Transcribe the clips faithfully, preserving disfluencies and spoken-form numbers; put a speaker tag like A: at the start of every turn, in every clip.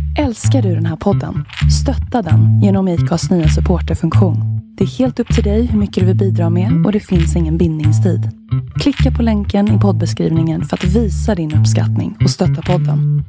A: Älskar du den här podden? Stötta den genom I C A:s nya supporterfunktion. Det är helt upp till dig hur mycket du vill bidra med och det finns ingen bindningstid. Klicka på länken i poddbeskrivningen för att visa din uppskattning och stötta podden.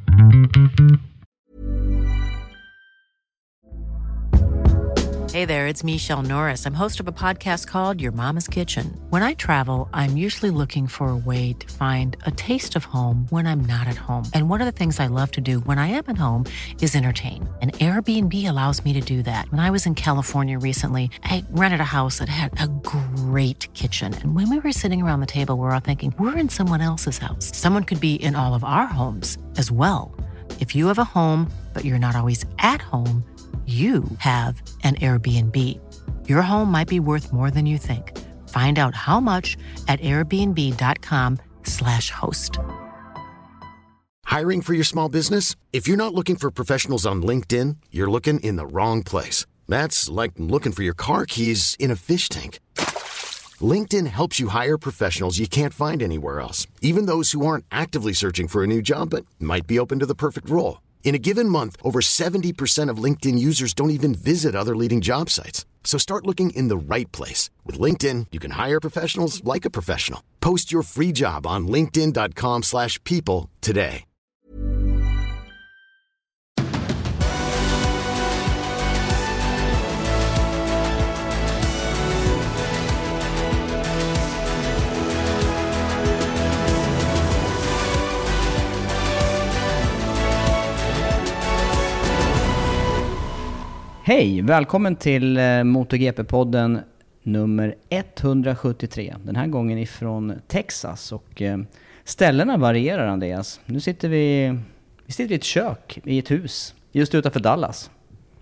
B: Hey there, it's Michelle Norris. I'm host of a podcast called Your Mama's Kitchen. When I travel, I'm usually looking for a way to find a taste of home when I'm not at home. And one of the things I love to do when I am at home is entertain. And Airbnb allows me to do that. When I was in California recently, I rented a house that had a great kitchen. And when we were sitting around the table, we were all thinking, we're in someone else's house. Someone could be in all of our homes as well. If you have a home, but you're not always at home, you have an Airbnb. Your home might be worth more than you think. Find out how much at airbnb.com slash host.
C: Hiring for your small business? If you're not looking for professionals on LinkedIn, you're looking in the wrong place. That's like looking for your car keys in a fish tank. LinkedIn helps you hire professionals you can't find anywhere else, even those who aren't actively searching for a new job but might be open to the perfect role. In a given month, over seventy percent of LinkedIn users don't even visit other leading job sites. So start looking in the right place. With LinkedIn, you can hire professionals like a professional. Post your free job on linkedin.com slash people today.
D: Hej, välkommen till MotoGP-podden nummer etthundrasjuttiotre. Den här gången ifrån Texas och ställena varierar, Andreas. Nu sitter vi, vi sitter i ett kök i ett hus just utanför Dallas.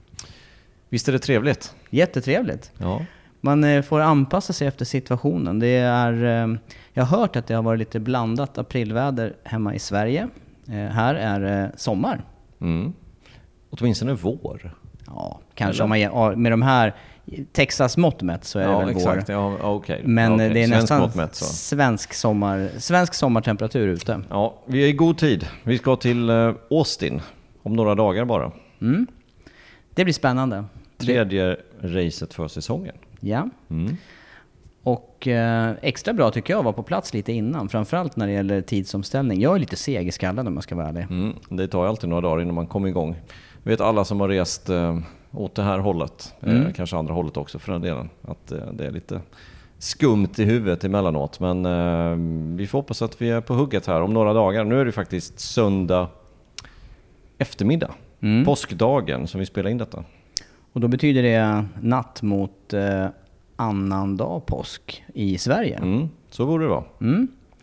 E: Visst är det trevligt?
D: Jättetrevligt.
E: Ja.
D: Man får anpassa sig efter situationen. Det är, jag har hört att det har varit lite blandat aprilväder hemma i Sverige. Här är det sommar.
E: Mm. Åtminstone vår.
D: Ja, kanske om man ger, med de här Texas mått mätt så är
E: ja,
D: det väl
E: exakt.
D: vår.
E: Ja, okay.
D: Men
E: okay.
D: det är
E: svensk
D: nästan
E: mätt,
D: svensk, sommar, svensk sommartemperatur ute.
E: Ja, vi är i god tid. Vi ska till Austin om några dagar bara.
D: Mm. Det blir spännande.
E: Tredje racet för säsongen.
D: Ja.
E: Mm.
D: Och eh, extra bra tycker jag var på plats lite innan. Framförallt när det gäller tidsomställning. Jag är lite seg i skallen om man ska vara ärlig.
E: Mm. Det tar ju alltid några dagar innan man kommer igång. Vet alla som har rest eh, åt det här hållet, mm. eh, kanske andra hållet också för den delen, att eh, det är lite skumt i huvudet emellanåt. Men eh, vi får hoppas att vi är på hugget här om några dagar. Nu är det faktiskt söndag eftermiddag, mm. påskdagen som vi spelar in detta. Och
D: då betyder det natt mot eh, annan dag påsk i Sverige.
E: Mm. Så borde det vara.
D: Mm.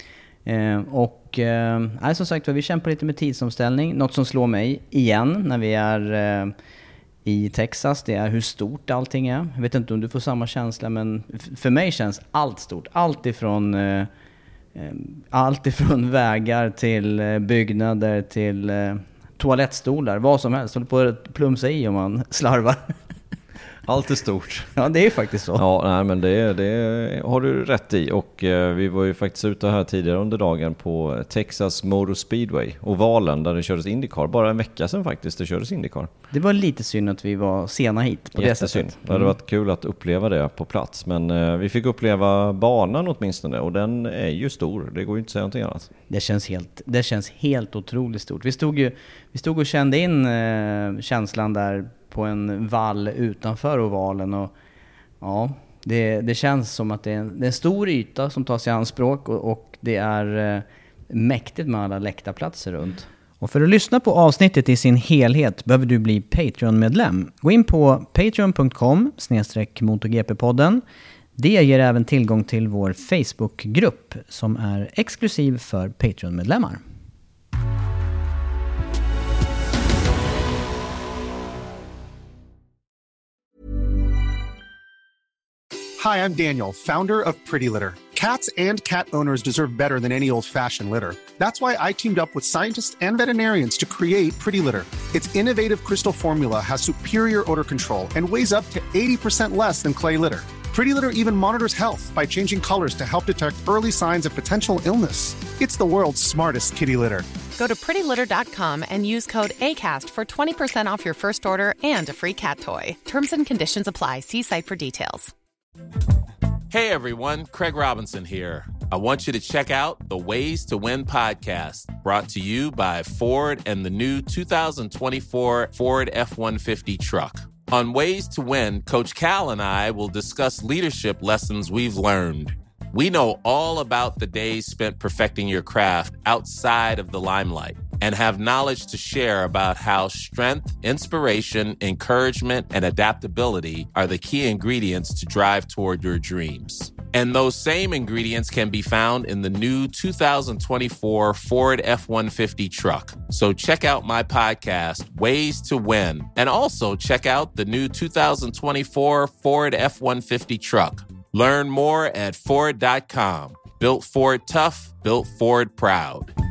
D: Eh, och eh, som sagt, vi kämpar lite med tidsomställning. Något som slår mig igen när vi är eh, i Texas, det är hur stort allting är. Jag vet inte om du får samma känsla, men f- för mig känns allt stort. Allt ifrån, eh, eh, allt ifrån vägar till eh, byggnader till eh, toalettstolar, vad som helst. Håller på att plumsa i om man slarvar.
E: Allt är stort.
D: Ja, det är ju faktiskt så.
E: Ja, nej, men det, det har du rätt i. Och eh, vi var ju faktiskt ute här tidigare under dagen på Texas Motor Speedway, ovalen, där det kördes IndyCar. Bara en vecka sedan faktiskt det kördes IndyCar.
D: Det var lite synd att vi var sena hit på
E: Jättesynd. Det sättet. Mm. Det hade varit kul att uppleva det på plats. Men eh, vi fick uppleva banan åtminstone. Och den är ju stor. Det går ju inte att säga någonting annat.
D: Det känns helt, det känns helt otroligt stort. Vi stod, ju, vi stod och kände in eh, känslan där på en vall utanför ovalen, och ja, det, det känns som att det är, en, det är en stor yta som tas i anspråk, och, och det är eh, mäktigt med alla läktarplatser runt. Och för att lyssna på avsnittet i sin helhet behöver du bli Patreon-medlem. Gå in på patreon punkt com slash motogp-podden. Det ger även tillgång till vår Facebook-grupp som är exklusiv för Patreon-medlemmar.
F: Hi, I'm Daniel, founder of Pretty Litter. Cats and cat owners deserve better than any old-fashioned litter. That's why I teamed up with scientists and veterinarians to create Pretty Litter. Its innovative crystal formula has superior odor control and weighs up to eighty percent less than clay litter. Pretty Litter even monitors health by changing colors to help detect early signs of potential illness. It's the world's smartest kitty litter.
G: Go to pretty litter dot com and use code ACAST for twenty percent off your first order and a free cat toy. Terms and conditions apply. See site for details.
H: Hey everyone, Craig Robinson here. I want you to check out the Ways to Win podcast, brought to you by Ford and the new two thousand twenty-four Ford F one fifty truck. On Ways to Win, Coach Cal and I will discuss leadership lessons we've learned. We know all about the days spent perfecting your craft outside of the limelight and have knowledge to share about how strength, inspiration, encouragement, and adaptability are the key ingredients to drive toward your dreams. And those same ingredients can be found in the new two thousand twenty-four Ford F one fifty truck. So check out my podcast, Ways to Win, and also check out the new two thousand twenty-four Ford F one fifty truck. Learn more at Ford dot com. Built Ford tough, built Ford proud.